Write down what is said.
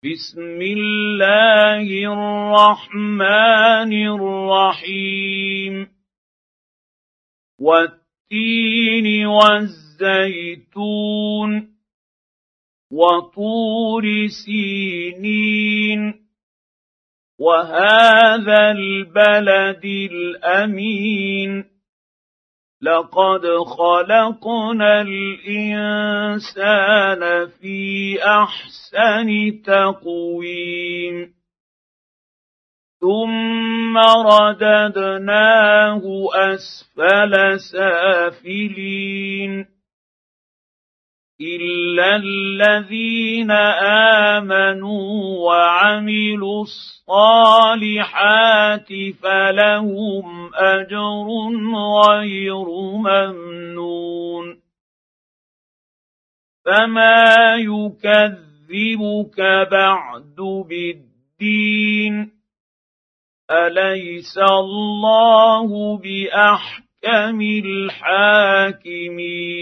بسم الله الرحمن الرحيم والتين والزيتون وطور سينين وهذا البلد الأمين لقد خلقنا الإنسان في أحسن تقويم ثم رددناه أسفل سافلين إلا الذين آمنوا وعملوا الصالحات فلهم أجر غير ممنون فما يكذبك بعد بالدين أليس الله بأحكم الحاكمين